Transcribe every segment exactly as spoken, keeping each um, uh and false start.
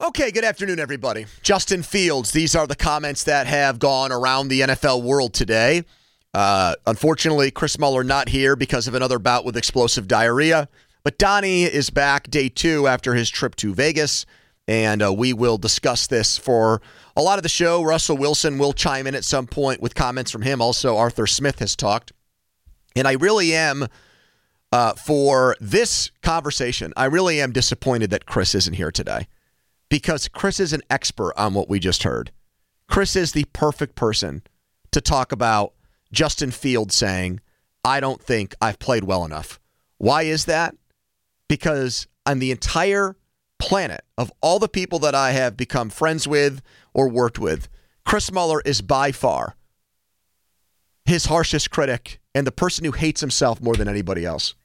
Okay, good afternoon, everybody. Justin Fields, these are the comments that have gone around the N F L world today. Uh, unfortunately, Chris Muller not here because of another bout with explosive diarrhea. But Donnie is back day two after his trip to Vegas, and uh, we will discuss this for a lot of the show. Russell Wilson will chime in at some point with comments from him. Also, Arthur Smith has talked. And I really am, uh, for this conversation, I really am disappointed that Chris isn't here today. Because Chris is an expert on what we just heard. Chris is the perfect person to talk about Justin Fields saying, I don't think I've played well enough. Why is that? Because on the entire planet of all the people that I have become friends with or worked with, Chris Muller is by far his harshest critic and the person who hates himself more than anybody else.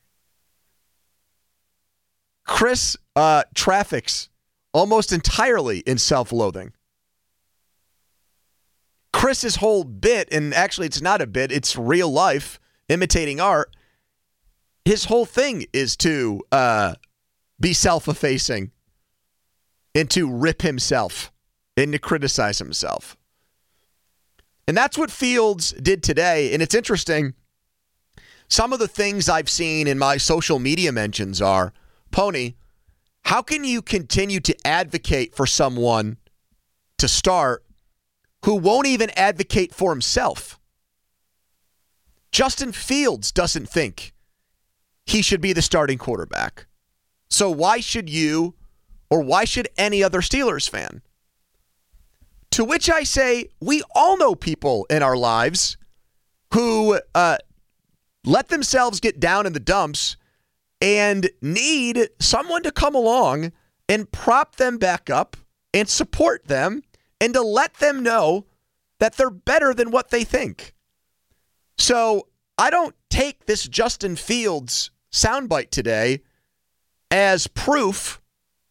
Chris uh, traffics almost entirely in self-loathing. Chris's whole bit, and actually it's not a bit, it's real life, imitating art. His whole thing is to uh, be self-effacing and to rip himself and to criticize himself. And that's what Fields did today. And it's interesting. Some of the things I've seen in my social media mentions are, Pony, how can you continue to advocate for someone to start who won't even advocate for himself? Justin Fields doesn't think he should be the starting quarterback. So why should you, or why should any other Steelers fan? To which I say, we all know people in our lives who uh, let themselves get down in the dumps and need someone to come along and prop them back up and support them and to let them know that they're better than what they think. So I don't take this Justin Fields soundbite today as proof,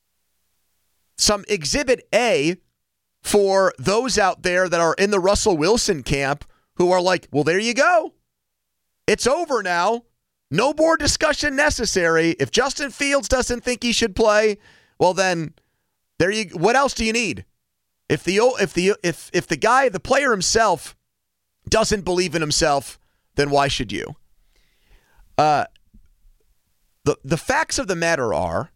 some exhibit A for those out there that are in the Russell Wilson camp who are like, well, there you go. It's over now. No more discussion necessary. If Justin Fields doesn't think he should play, well then, there you. What else do you need? If the if the if if the guy, the player himself, doesn't believe in himself, then why should you? Uh, the the facts of the matter are,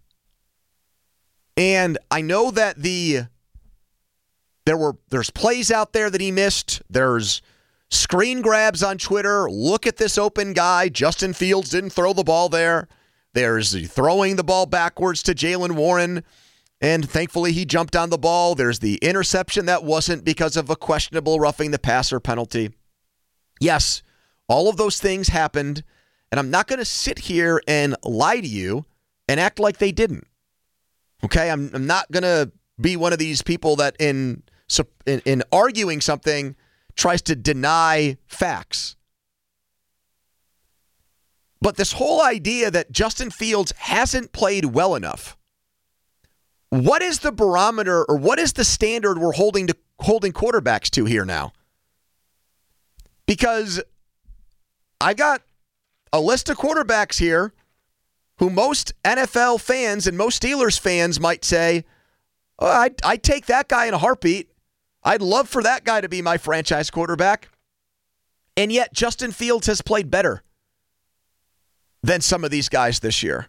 and I know that the there were there's plays out there that he missed. There's screen grabs on Twitter. Look at this open guy. Justin Fields didn't throw the ball there. There's throwing the ball backwards to Jaylen Warren, and thankfully he jumped on the ball. There's the interception that wasn't because of a questionable roughing the passer penalty. Yes, all of those things happened, and I'm not going to sit here and lie to you and act like they didn't. Okay, I'm, I'm not going to be one of these people that in in, in arguing something tries to deny facts. But this whole idea that Justin Fields hasn't played well enough, what is the barometer or what is the standard we're holding to holding quarterbacks to here now? Because I got a list of quarterbacks here who most N F L fans and most Steelers fans might say, oh, I'd, I'd take that guy in a heartbeat. I'd love for that guy to be my franchise quarterback. And yet Justin Fields has played better than some of these guys this year.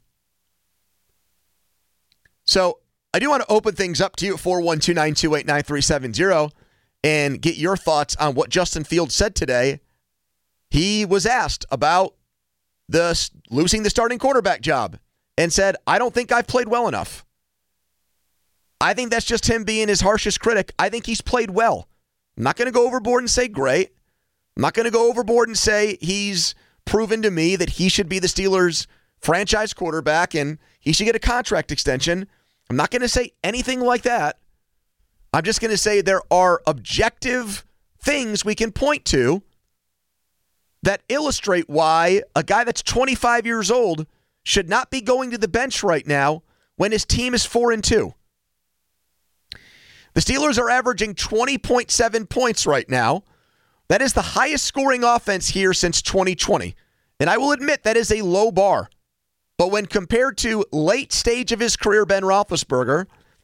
So I do want to open things up to you at four one two, nine two eight, nine three seven zero and get your thoughts on what Justin Fields said today. He was asked about the losing the starting quarterback job and said, I don't think I've played well enough. I think that's just him being his harshest critic. I think he's played well. I'm not going to go overboard and say great. I'm not going to go overboard and say he's proven to me that he should be the Steelers' franchise quarterback and he should get a contract extension. I'm not going to say anything like that. I'm just going to say there are objective things we can point to that illustrate why a guy that's twenty-five years old should not be going to the bench right now when his team is four and two. The Steelers are averaging twenty point seven points right now. That is the highest scoring offense here since twenty twenty. And I will admit that is a low bar. But when compared to late stage of his career Ben Roethlisberger,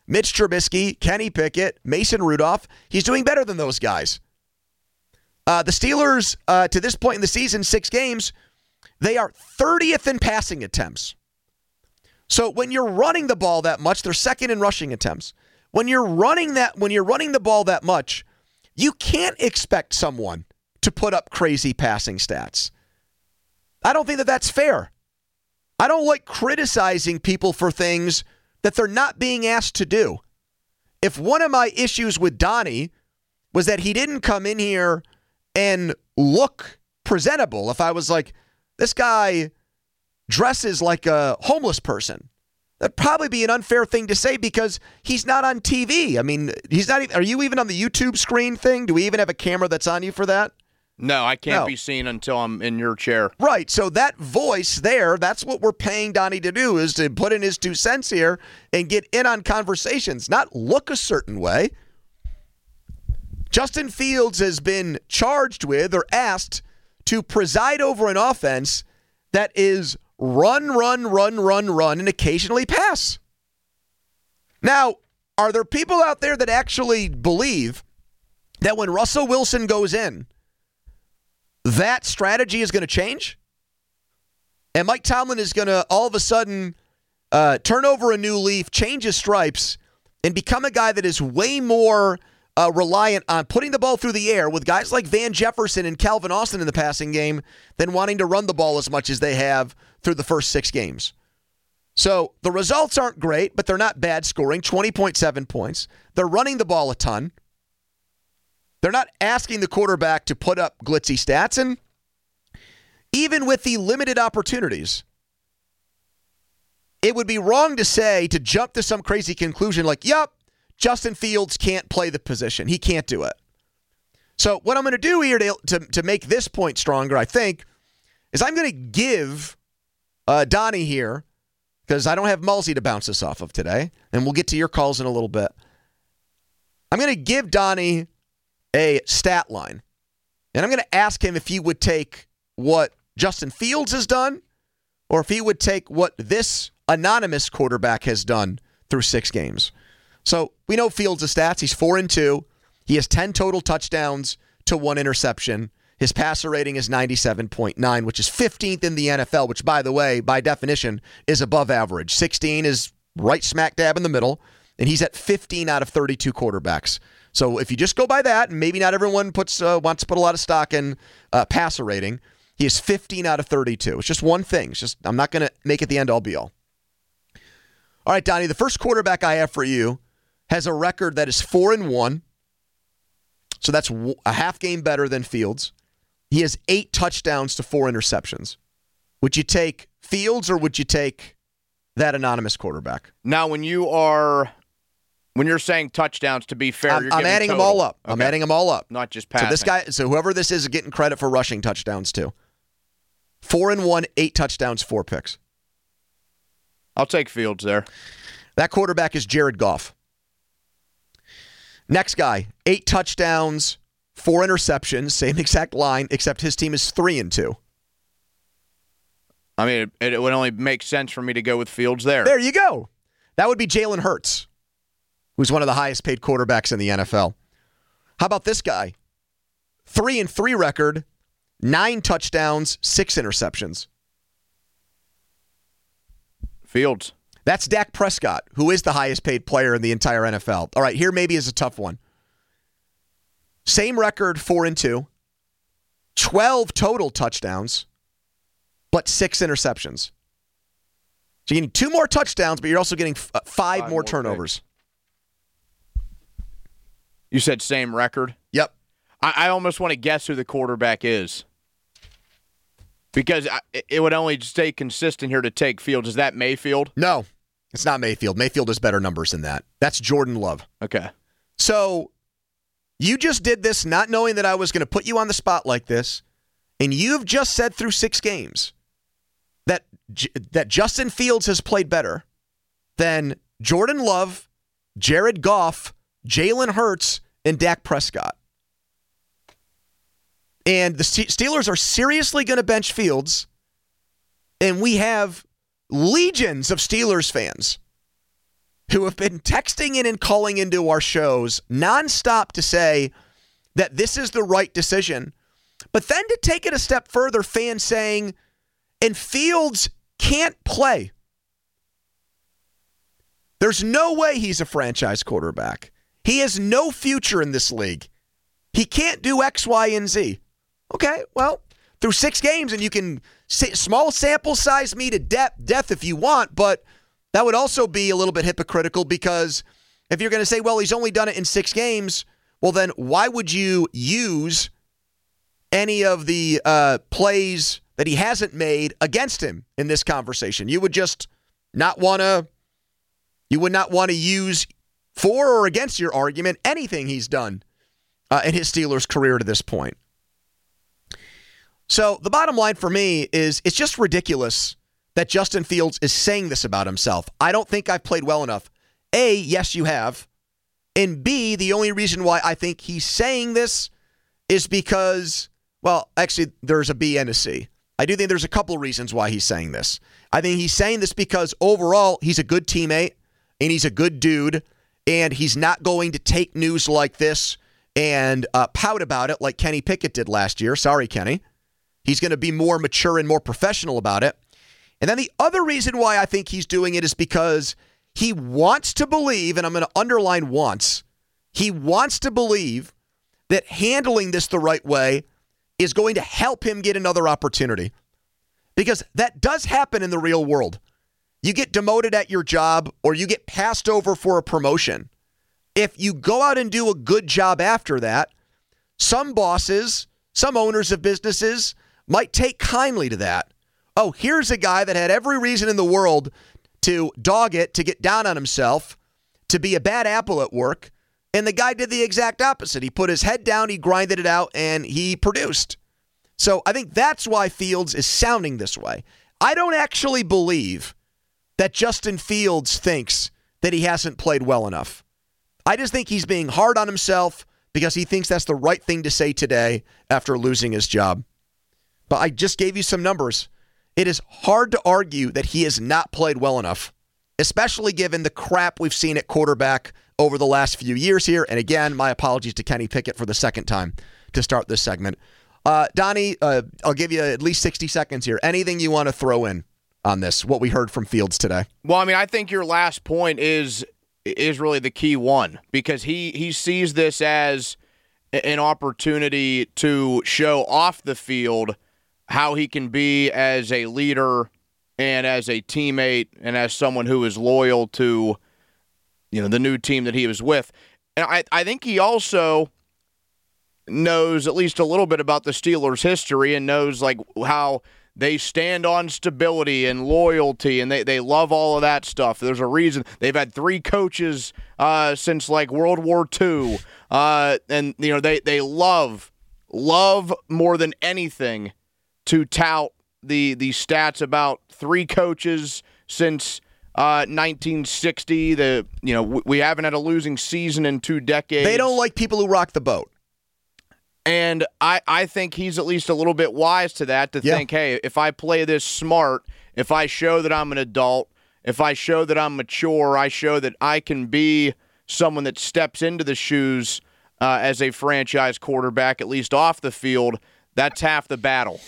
Mitch Trubisky, Kenny Pickett, Mason Rudolph. He's doing better than those guys. Uh, the Steelers, uh, to this point in the season, six games, they are thirtieth in passing attempts. So when you're running the ball that much, they're second in rushing attempts. When you're running that, when you're running the ball that much, you can't expect someone to put up crazy passing stats. I don't think that that's fair. I don't like criticizing people for things that they're not being asked to do. If one of my issues with Donnie was that he didn't come in here and look presentable, if I was like, this guy dresses like a homeless person, that'd probably be an unfair thing to say because he's not on T V. I mean, he's not even, are you even on the YouTube screen thing? Do we even have a camera that's on you for that? No, I can't No. be seen until I'm in your chair. Right. So that voice there, that's what we're paying Donnie to do, is to put in his two cents here and get in on conversations, not look a certain way. Justin Fields has been charged with or asked to preside over an offense that is run, run, run, run, run, and occasionally pass. Now, are there people out there that actually believe that when Russell Wilson goes in, that strategy is going to change? And Mike Tomlin is going to all of a sudden uh, turn over a new leaf, change his stripes, and become a guy that is way more uh, reliant on putting the ball through the air with guys like Van Jefferson and Calvin Austin in the passing game than wanting to run the ball as much as they have through the first six games. So the results aren't great, but they're not bad scoring, twenty point seven points. They're running the ball a ton. They're not asking the quarterback to put up glitzy stats. And even with the limited opportunities, it would be wrong to say, to jump to some crazy conclusion like, yep, Justin Fields can't play the position. He can't do it. So what I'm going to do here to, to, to make this point stronger, I think, is I'm going to give uh, Donnie here, because I don't have Mulsey to bounce this off of today, and we'll get to your calls in a little bit. I'm going to give Donnie a stat line, and I'm going to ask him if he would take what Justin Fields has done or if he would take what this anonymous quarterback has done through six games. So we know Fields' stats. He's four and two. He has ten total touchdowns to one interception. His passer rating is ninety-seven point nine, which is fifteenth in the N F L, which, by the way, by definition, is above average. sixteen is right smack dab in the middle, and he's at fifteen out of thirty-two quarterbacks. So if you just go by that, and maybe not everyone puts uh, wants to put a lot of stock in uh, passer rating, he is fifteen out of thirty-two. It's just one thing. It's just I'm not going to make it the end all be all. All right, Donnie, the first quarterback I have for you has a record that is four and one. So that's a half game better than Fields. He has eight touchdowns to four interceptions. Would you take Fields or would you take that anonymous quarterback? Now, when you are when you're saying touchdowns, to be fair, I'm, you're I'm giving adding total. them all up. Okay. I'm adding them all up. Not just passing. So this guy, so whoever this is, is getting credit for rushing touchdowns too. Four and one, eight touchdowns, four picks. I'll take Fields there. That quarterback is Jared Goff. Next guy, eight touchdowns, four interceptions, same exact line, except his team is three and two. I mean, it, it would only make sense for me to go with Fields there. There you go. That would be Jalen Hurts, who's one of the highest paid quarterbacks in the N F L. How about this guy? Three and three record, nine touchdowns, six interceptions. Fields. That's Dak Prescott, who is the highest paid player in the entire N F L. All right, here maybe is a tough one. Same record, four and two, twelve total touchdowns, but six interceptions. So you're getting two more touchdowns, but you're also getting f- five, Five more more turnovers. You said same record? Yep. I, I almost want to guess who the quarterback is. Because I, it would only stay consistent here to take Fields. Is that Mayfield? No, it's not Mayfield. Mayfield has better numbers than that. That's Jordan Love. Okay. So you just did this not knowing that I was going to put you on the spot like this, and you've just said through six games that that Justin Fields has played better than Jordan Love, Jared Goff, Jalen Hurts, and Dak Prescott. And the Steelers are seriously going to bench Fields, and we have legions of Steelers fans who have been texting in and calling into our shows nonstop to say that this is the right decision. But then to take it a step further, fans saying, and Fields can't play. There's no way he's a franchise quarterback. He has no future in this league. He can't do X, Y, and Z. Okay, well, through six games, and you can say, small sample size me to death, death if you want, but that would also be a little bit hypocritical, because if you're going to say, well, he's only done it in six games, well, then why would you use any of the uh, plays that he hasn't made against him in this conversation? You would just not want to, you would not want to use for or against your argument anything he's done uh, in his Steelers career to this point. So the bottom line for me is it's just ridiculous that Justin Fields is saying this about himself. I don't think I've played well enough. A, yes, you have. And B, the only reason why I think he's saying this is because, well, actually, there's a B and a C. I do think there's a couple of reasons why he's saying this. I think he's saying this because overall, he's a good teammate, and he's a good dude, and he's not going to take news like this and uh, pout about it like Kenny Pickett did last year. Sorry, Kenny. He's going to be more mature and more professional about it. And then the other reason why I think he's doing it is because he wants to believe, and I'm going to underline wants, he wants to believe that handling this the right way is going to help him get another opportunity. Because that does happen in the real world. You get demoted at your job, or you get passed over for a promotion. If you go out and do a good job after that, some bosses, some owners of businesses might take kindly to that. Oh, here's a guy that had every reason in the world to dog it, to get down on himself, to be a bad apple at work. And the guy did the exact opposite. He put his head down, he grinded it out, and he produced. So I think that's why Fields is sounding this way. I don't actually believe that Justin Fields thinks that he hasn't played well enough. I just think he's being hard on himself because he thinks that's the right thing to say today after losing his job. But I just gave you some numbers. It is hard to argue that he has not played well enough, especially given the crap we've seen at quarterback over the last few years here. And again, my apologies to Kenny Pickett for the second time to start this segment. Uh, Donnie, uh, I'll give you at least sixty seconds here. Anything you want to throw in on this, what we heard from Fields today? Well, I mean, I think your last point is is really the key one, because he, he sees this as an opportunity to show off the field how he can be as a leader and as a teammate and as someone who is loyal to, you know, the new team that he was with. And I, I think he also knows at least a little bit about the Steelers' history and knows like how they stand on stability and loyalty, and they, they love all of that stuff. There's a reason they've had three coaches uh, since like World War Two, uh, and you know they they love love more than anything to tout the the stats about three coaches since uh, nineteen sixty. The you know w- we haven't had a losing season in two decades. They don't like people who rock the boat. And I, I think he's at least a little bit wise to that, to yeah. think, hey, if I play this smart, if I show that I'm an adult, if I show that I'm mature, I show that I can be someone that steps into the shoes uh, as a franchise quarterback, at least off the field, that's half the battle.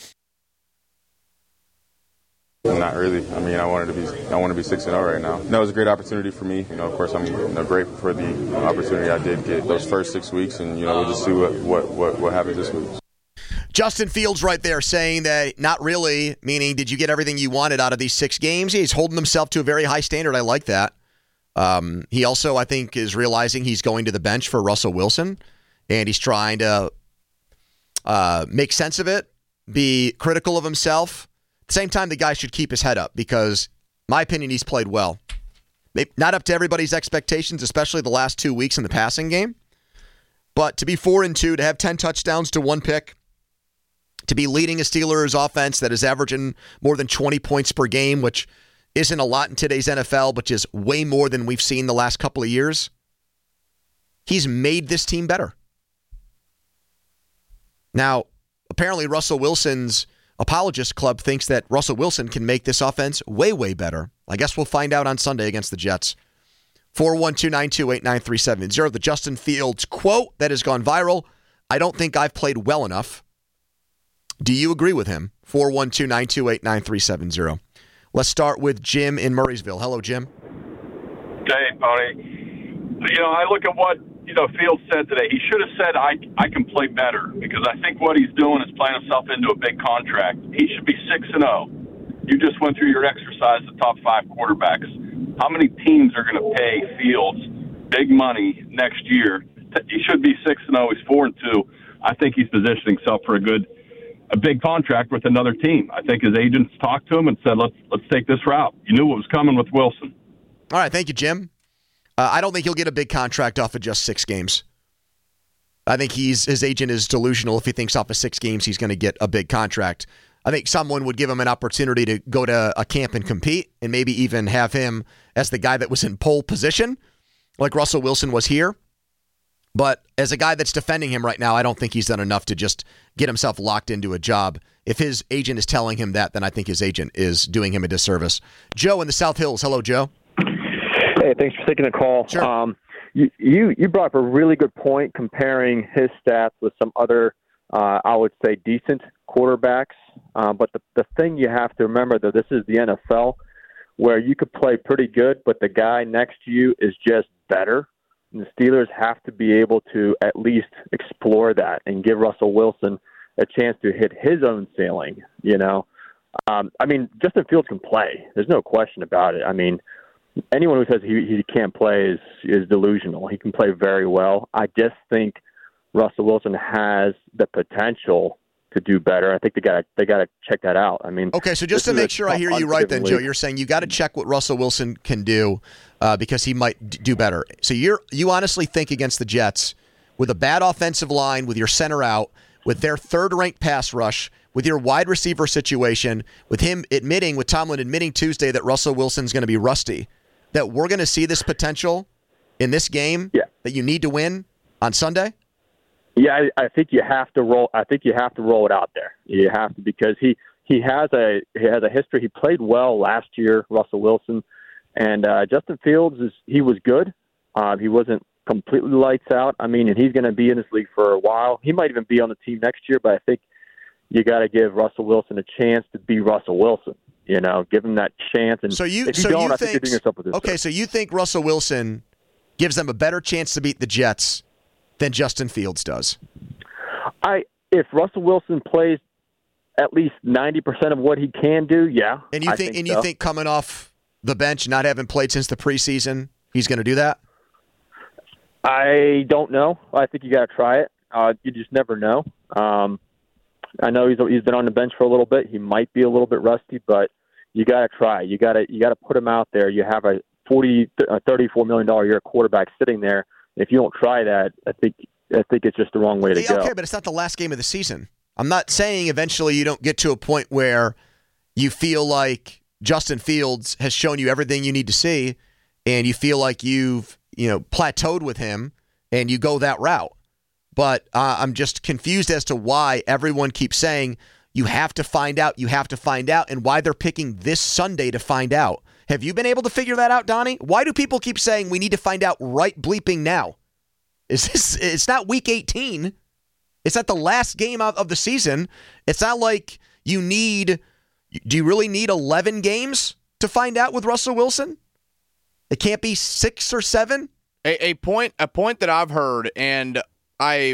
Not really. I mean, I wanted to be. I want to be six and zero right now. That was a great opportunity for me. You know, of course, I'm you know, grateful for the opportunity I did get those first six weeks, and you know, we'll just see what what what, what happens this week. Justin Fields right there saying that not really, meaning did you get everything you wanted out of these six games? He's holding himself to a very high standard. I like that. Um, he also, I think, is realizing he's going to the bench for Russell Wilson, and he's trying to uh, make sense of it, be critical of himself. At the same time, the guy should keep his head up because, in my opinion, he's played well. Maybe not up to everybody's expectations, especially the last two weeks in the passing game. But to be four and two, to have ten touchdowns to one pick, to be leading a Steelers offense that is averaging more than twenty points per game, which isn't a lot in today's N F L, but is way more than we've seen the last couple of years. He's made this team better. Now, apparently Russell Wilson's apologist club thinks that Russell Wilson can make this offense way, way better. I guess we'll find out on Sunday against the Jets. four one two, nine two eight, nine three seven zero. The Justin Fields quote that has gone viral. I don't think I've played well enough. Do you agree with him? four one two, nine two eight, nine three seven zero. Let's start with Jim in Murraysville. Hello, Jim. Hey, Tony. You know, I look at what, you know, Fields said today. He should have said, I, I can play better, because I think what he's doing is playing himself into a big contract. He should be six and oh. You just went through your exercise, the top five quarterbacks. How many teams are going to pay Fields big money next year? He should be six and oh. He's four and two. I think he's positioning himself for a good, a big contract with another team. I think his agents talked to him and said, let's let's take this route. You knew what was coming with Wilson. All right, thank you, Jim. Uh, I don't think he'll get a big contract off of just six games. I think he's his agent is delusional if he thinks off of six games he's going to get a big contract. I think someone would give him an opportunity to go to a camp and compete, and maybe even have him as the guy that was in pole position, like Russell Wilson was here. But as a guy that's defending him right now, I don't think he's done enough to just get himself locked into a job. If his agent is telling him that, then I think his agent is doing him a disservice. Joe in the South Hills. Hello, Joe. Hey, thanks for taking the call. Sure. Um, you, you you brought up a really good point comparing his stats with some other, uh, I would say, decent quarterbacks. Uh, but the, the thing you have to remember, though, this is the N F L, where you could play pretty good, but the guy next to you is just better. And the Steelers have to be able to at least explore that and give Russell Wilson a chance to hit his own ceiling, you know. Um, I mean, Justin Fields can play. There's no question about it. I mean, anyone who says he, he can't play is, is delusional. He can play very well. I just think Russell Wilson has the potential to do better. I think they got they got to check that out. I mean, okay, so just to make sure I hear you right then, Joe, you're saying you got to check what Russell Wilson can do uh, because he might d- do better. So you're you honestly think against the Jets, with a bad offensive line, with your center out, with their third-ranked pass rush, with your wide receiver situation, with him admitting, with Tomlin admitting Tuesday that Russell Wilson's going to be rusty, that we're going to see this potential in this game yeah. that you need to win on Sunday? Yeah, I, I think you have to roll. I think you have to roll it out there. You have to, because he, he has a he has a history. He played well last year, Russell Wilson, and uh, Justin Fields is he was good. Uh, he wasn't completely lights out. I mean, and he's going to be in this league for a while. He might even be on the team next year. But I think you got to give Russell Wilson a chance to be Russell Wilson. You know, give him that chance. And so you, if you so don't, you I think, think you're doing yourself with this. Okay, so you think Russell Wilson gives them a better chance to beat the Jets than Justin Fields does? I if Russell Wilson plays at least ninety percent of what he can do, yeah. And you I think, think and so. you think coming off the bench, not having played since the preseason, he's going to do that? I don't know. I think you got to try it. Uh, you just never know. Um, I know he's he's been on the bench for a little bit. He might be a little bit rusty, but you got to try. You got to you got to put him out there. You have a forty, thirty-four million dollar a year quarterback sitting there. If you don't try that, I think I think it's just the wrong way to yeah, go. Okay, but it's not the last game of the season. I'm not saying eventually you don't get to a point where you feel like Justin Fields has shown you everything you need to see, and you feel like you've you know plateaued with him, and you go that route. But uh, I'm just confused as to why everyone keeps saying you have to find out, you have to find out, and why they're picking this Sunday to find out. Have you been able to figure that out, Donnie? Why do people keep saying we need to find out right bleeping now? Is this? It's not week eighteen. It's not the last game of, of the season. It's not like you need. Do you really need eleven games to find out with Russell Wilson? It can't be six or seven. A, a point, a point that I've heard, and I,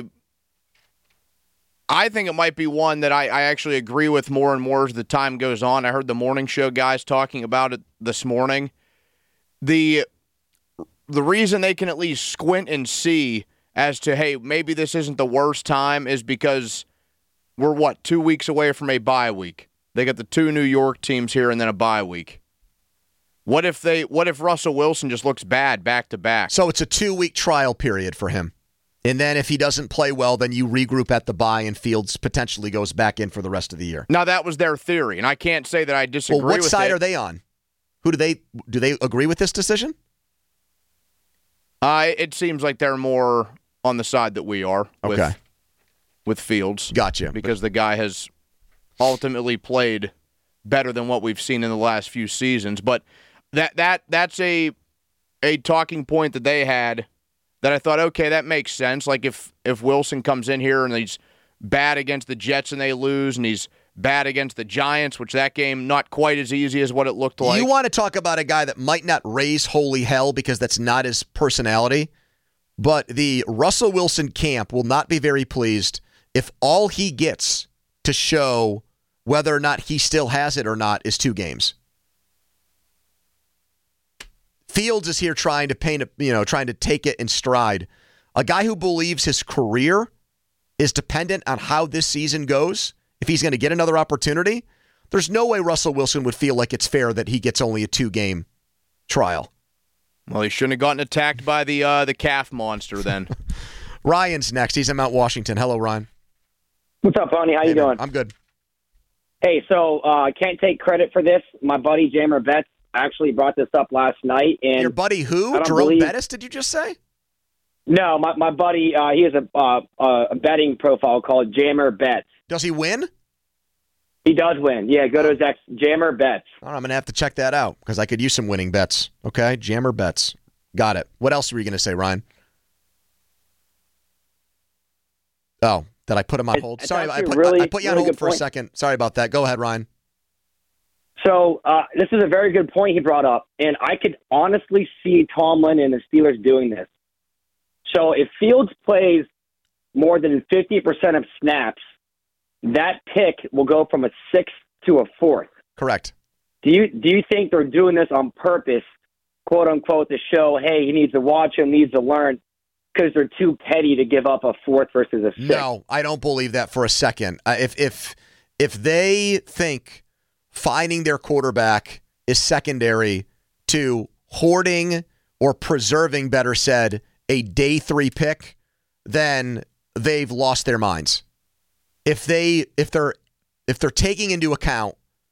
I think it might be one that I, I actually agree with more and more as the time goes on. I heard the morning show guys talking about it this morning. The the reason they can at least squint and see as to, hey, maybe this isn't the worst time is because we're, what, two weeks away from a bye week. They got the two New York teams here and then a bye week. What if they? What if Russell Wilson just looks bad back to back? So it's a two-week trial period for him. And then if he doesn't play well, then you regroup at the bye and Fields potentially goes back in for the rest of the year. Now, that was their theory, and I can't say that I disagree with it. Well, what side are they on? Who do they do they agree with this decision? Uh, it seems like they're more on the side that we are with, okay. with Fields. Gotcha. Because the guy has ultimately played better than what we've seen in the last few seasons. But that that that's a a talking point that they had that I thought, okay, that makes sense. Like if, if Wilson comes in here and he's bad against the Jets and they lose, and he's bad against the Giants, which that game not quite as easy as what it looked like. You want to talk about a guy that might not raise holy hell because that's not his personality, but the Russell Wilson camp will not be very pleased if all he gets to show whether or not he still has it or not is two games. Fields is here trying to paint a, you know, trying to take it in stride. A guy who believes his career is dependent on how this season goes, if he's going to get another opportunity, there's no way Russell Wilson would feel like it's fair that he gets only a two-game trial. Well, he shouldn't have gotten attacked by the uh, the calf monster then. Ryan's next. He's in Mount Washington. Hello, Ryan. What's up, Bonnie? How hey, you man. doing? I'm good. Hey, so uh, I can't take credit for this. My buddy Jamer Betts actually brought this up last night. And Your buddy who? I don't Jerome believe... Bettis, did you just say? No, my, my buddy, uh, he has a, uh, a betting profile called Jamer Betts. Does he win? He does win. Yeah, go to his ex, Jamer Betts. All right, I'm going to have to check that out because I could use some winning bets. Okay, Jammer Betts. Got it. What else were you going to say, Ryan? Oh, did I put him on hold? It's Sorry, I put, really, I put you on really hold for point. a second. Sorry about that. Go ahead, Ryan. So uh, this is a very good point he brought up, and I could honestly see Tomlin and the Steelers doing this. So if Fields plays more than fifty percent of snaps, that pick will go from a sixth to a fourth. Correct. Do you do you think they're doing this on purpose, quote unquote, to show, hey, he needs to watch him, needs to learn, because they're too petty to give up a fourth versus a sixth? No, I don't believe that for a second. Uh, if if if they think finding their quarterback is secondary to hoarding or preserving, better said, a day three pick, then they've lost their minds. If they if they're if they're taking into account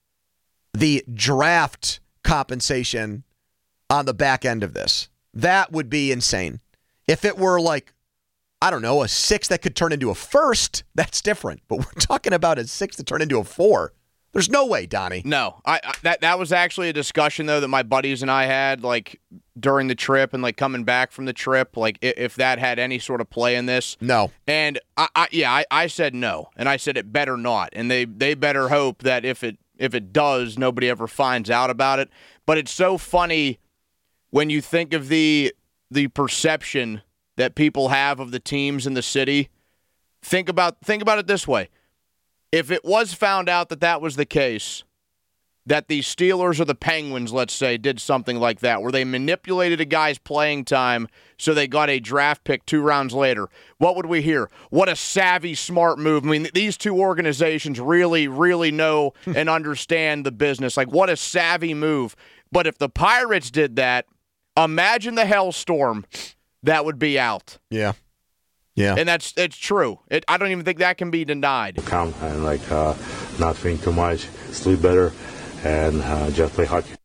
the draft compensation on the back end of this, that would be insane. If it were like, I don't know, a six that could turn into a first, that's different. But we're talking about a six that turn into a four. There's no way, Donnie. No, I, I that that was actually a discussion though that my buddies and I had like during the trip and like coming back from the trip. Like if, if that had any sort of play in this, no. And I, I yeah, I, I said no, and I said it better not, and they they better hope that if it if it does, nobody ever finds out about it. But it's so funny when you think of the the perception that people have of the teams in the city. Think about think about it this way. If it was found out that that was the case, that the Steelers or the Penguins, let's say, did something like that, where they manipulated a guy's playing time so they got a draft pick two rounds later, what would we hear? What a savvy, smart move. I mean, these two organizations really, really know and understand the business. Like, what a savvy move. But if the Pirates did that, imagine the hellstorm that would be out. Yeah. Yeah. And that's it's true. It, I don't even think that can be denied. Calm and like uh, not think too much, sleep better, and uh, just play hockey.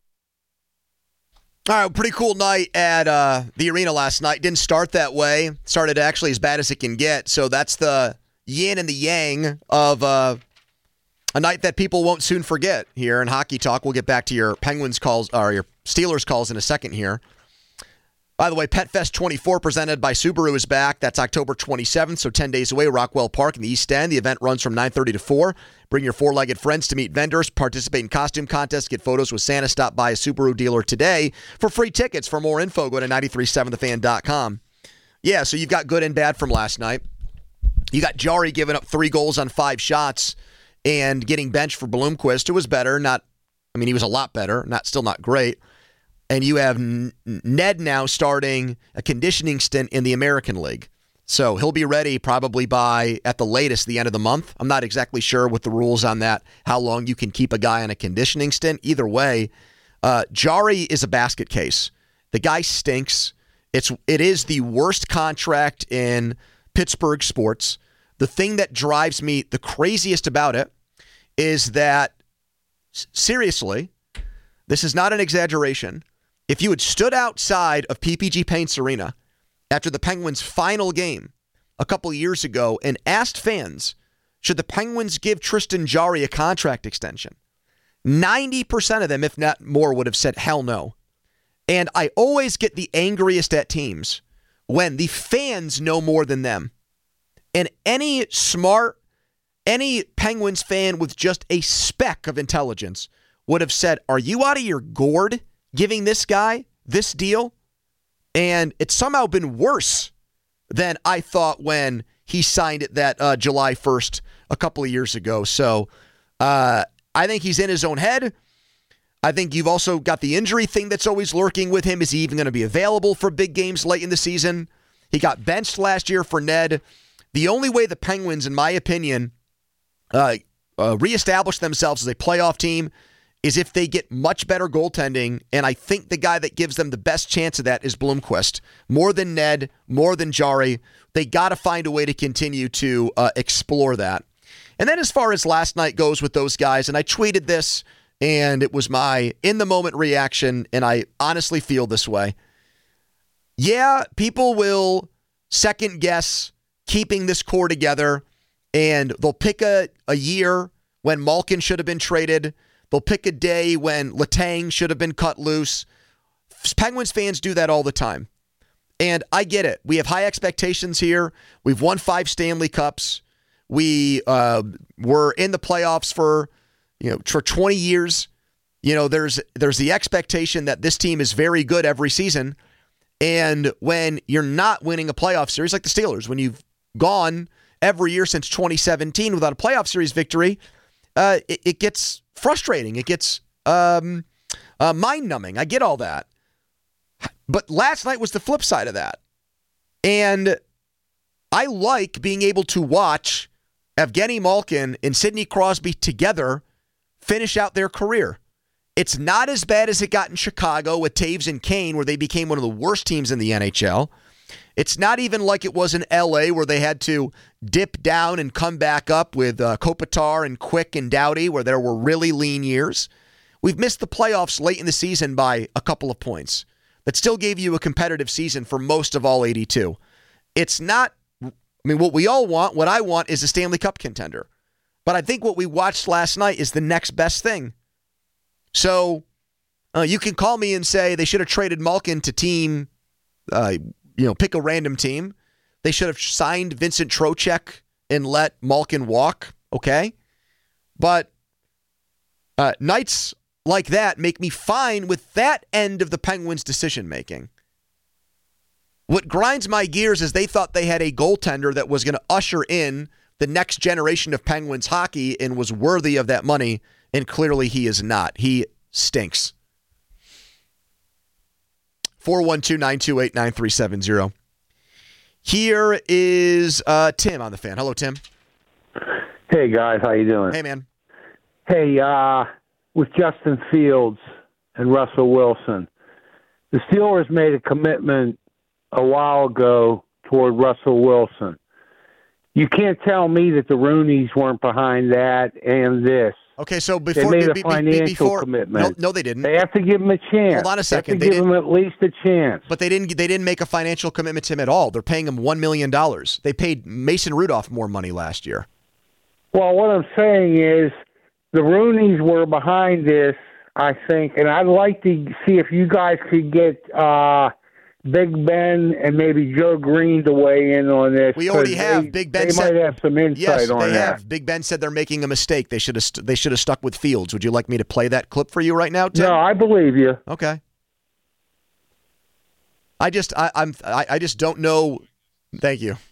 All right, pretty cool night at uh, the arena last night. Didn't start that way. Started actually as bad as it can get. So that's the yin and the yang of uh, a night that people won't soon forget here in Hockey Talk. We'll get back to your Penguins calls or your Steelers calls in a second here. By the way, Pet Fest twenty-four presented by Subaru is back. That's October twenty-seventh, so ten days away, Rockwell Park in the East End. The event runs from nine thirty to four. Bring your four-legged friends to meet vendors, participate in costume contests, get photos with Santa. Stop by a Subaru dealer today. For free tickets, for more info, go to nine three seven the fan dot com. Yeah, so you've got good and bad from last night. You got Jari giving up three goals on five shots and getting benched for Bloomquist, who was better. Not, I mean, he was a lot better, not still not great. And you have Ned now starting a conditioning stint in the American League. So he'll be ready probably by, at the latest, the end of the month. I'm not exactly sure what the rules on that, how long you can keep a guy on a conditioning stint. Either way, uh, Jari is a basket case. The guy stinks. It's It is the worst contract in Pittsburgh sports. The thing that drives me the craziest about it is that, seriously, this is not an exaggeration. If you had stood outside of P P G Paints Arena after the Penguins' final game a couple years ago and asked fans, should the Penguins give Tristan Jari a contract extension? ninety percent of them, if not more, would have said hell no. And I always get the angriest at teams when the fans know more than them. And any smart, any Penguins fan with just a speck of intelligence would have said, are you out of your gourd giving this guy this deal? And it's somehow been worse than I thought when he signed it that uh, July first a couple of years ago. So uh, I think he's in his own head. I think you've also got the injury thing that's always lurking with him. Is he even going to be available for big games late in the season? He got benched last year for Ned. The only way the Penguins, in my opinion, uh, uh, reestablish themselves as a playoff team is if they get much better goaltending, and I think the guy that gives them the best chance of that is Blomqvist. More than Ned, more than Jari. They got to find a way to continue to uh, explore that. And then as far as last night goes with those guys, and I tweeted this, and it was my in-the-moment reaction, and I honestly feel this way. Yeah, people will second-guess keeping this core together, and they'll pick a, a year when Malkin should have been traded. They'll pick a day when Letang should have been cut loose. Penguins fans do that all the time. And I get it. We have high expectations here. We've won five Stanley Cups. We uh, were in the playoffs for, you know, for twenty years. You know, there's there's the expectation that this team is very good every season. And when you're not winning a playoff series like the Steelers, when you've gone every year since twenty seventeen without a playoff series victory, uh, it, it gets frustrating. It gets um, uh, mind-numbing. I get all that. But last night was the flip side of that. And I like being able to watch Evgeny Malkin and Sidney Crosby together finish out their career. It's not as bad as it got in Chicago with Taves and Kane, where they became one of the worst teams in the N H L. It's not even like it was in L A, where they had to dip down and come back up with uh, Kopitar and Quick and Doughty, where there were really lean years. We've missed the playoffs late in the season by a couple of points. That still gave you a competitive season for most of all eighty-two. It's not, I mean, what we all want, what I want is a Stanley Cup contender. But I think what we watched last night is the next best thing. So uh, you can call me and say they should have traded Malkin to team, uh, you know, pick a random team. They should have signed Vincent Trocheck and let Malkin walk, okay? But uh, nights like that make me fine with that end of the Penguins' decision-making. What grinds my gears is they thought they had a goaltender that was going to usher in the next generation of Penguins hockey and was worthy of that money, and clearly he is not. He stinks. four one two, nine two eight, nine three seven zero. Here is uh, Tim on the fan. Hello, Tim. Hey, guys. How you doing? Hey, man. Hey, uh, with Justin Fields and Russell Wilson, the Steelers made a commitment a while ago toward Russell Wilson. You can't tell me that the Rooneys weren't behind that and this. Okay, so before they made a be, be, financial before, commitment. No, no, they didn't. They have to give him a chance. Hold on a second. They, They have to give him at least a chance. But they didn't. They didn't make a financial commitment to him at all. They're paying him one million dollars. They paid Mason Rudolph more money last year. Well, what I'm saying is the Rooneys were behind this, I think, and I'd like to see if you guys could get uh, Big Ben and maybe Joe Green to weigh in on this. We already have. They, Big Ben they said, might have some insight yes, on they that. have. Big Ben said they're making a mistake. They should have. St- they should have stuck with Fields. Would you like me to play that clip for you right now, Tim? No, I believe you. Okay. I just. I, I'm. I, I just don't know. Thank you.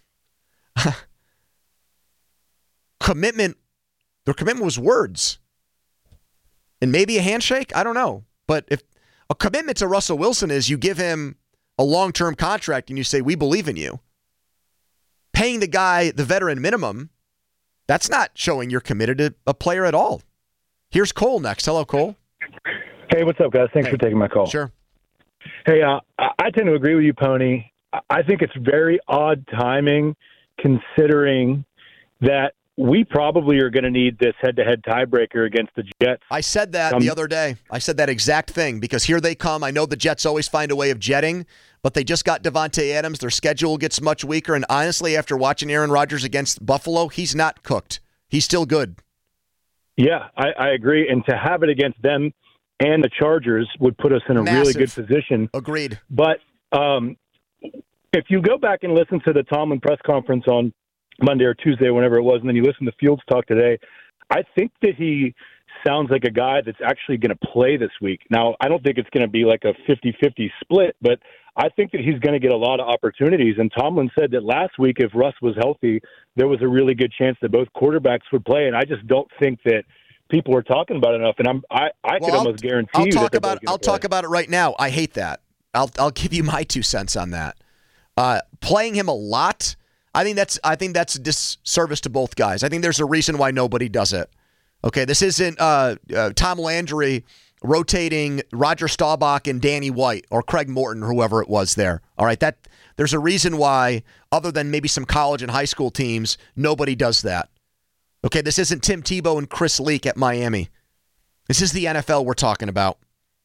Commitment. Their commitment was words, and maybe a handshake. I don't know, but if a commitment to Russell Wilson is you give him a long-term contract and you say, we believe in you. Paying the guy the veteran minimum, that's not showing you're committed to a player at all. Here's Cole next. Hello, Cole. Hey, what's up, guys? Thanks hey. for taking my call. Sure. Hey, uh, I tend to agree with you, Pony. I think it's very odd timing considering that we probably are going to need this head-to-head tiebreaker against the Jets. I said that um, the other day. I said that exact thing because here they come. I know the Jets always find a way of jetting, but they just got Devontae Adams. Their schedule gets much weaker, and honestly, after watching Aaron Rodgers against Buffalo, he's not cooked. He's still good. Yeah, I, I agree. And to have it against them and the Chargers would put us in a Massive. really good position. Agreed. But um, if you go back and listen to the Tomlin press conference on Monday or Tuesday, whenever it was, and then you listen to Fields talk today, I think that he sounds like a guy that's actually going to play this week. Now, I don't think it's going to be like a fifty-fifty split, but I think that he's going to get a lot of opportunities. And Tomlin said that last week, if Russ was healthy, there was a really good chance that both quarterbacks would play. And I just don't think that people are talking about it enough. And I'm, I, I well, could I'll, almost guarantee I'll you talk that about. I'll play. talk about it right now. I hate that. I'll I'll give you my two cents on that. Uh, playing him a lot, I think that's I think that's a disservice to both guys. I think there's a reason why nobody does it. Okay, this isn't uh, uh, Tom Landry rotating Roger Staubach and Danny White or Craig Morton, whoever it was there. All right, that there's a reason why, other than maybe some college and high school teams, nobody does that. Okay, this isn't Tim Tebow and Chris Leak at Miami. This is the N F L we're talking about.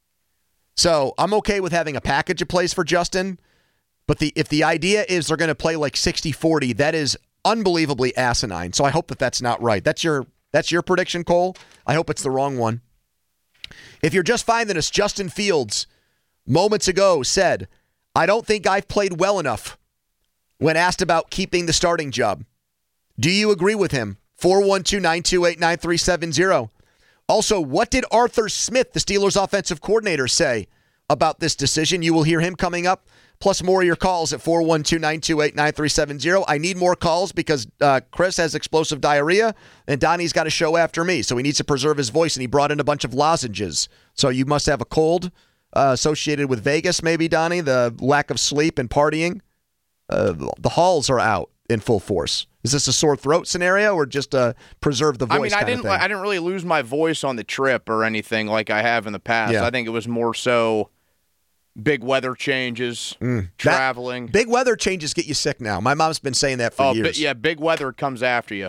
So I'm okay with having a package of plays for Justin, but the if the idea is they're going to play like sixty forty, that is unbelievably asinine. So I hope that that's not right. That's your that's your prediction, Cole. I hope it's the wrong one. If you're just finding us, Justin Fields moments ago said, I don't think I've played well enough when asked about keeping the starting job. Do you agree with him? four one two, nine two eight, nine three seven zero. Also, what did Arthur Smith, the Steelers offensive coordinator, say about this decision? You will hear him coming up, plus more of your calls at four one two, nine two eight, nine three seven zero. I need more calls because uh, Chris has explosive diarrhea, and Donnie's got a show after me, so he needs to preserve his voice, and he brought in a bunch of lozenges. So you must have a cold uh, associated with Vegas, maybe, Donnie, the lack of sleep and partying. Uh, the halls are out in full force. Is this a sore throat scenario or just uh, preserve the voice? I mean, I kind didn't. of thing? I didn't really lose my voice on the trip or anything like I have in the past. Yeah. I think it was more so big weather changes, Mm. traveling. That, big weather changes get you sick now. My mom's been saying that for oh, years. bi- yeah, big weather comes after you.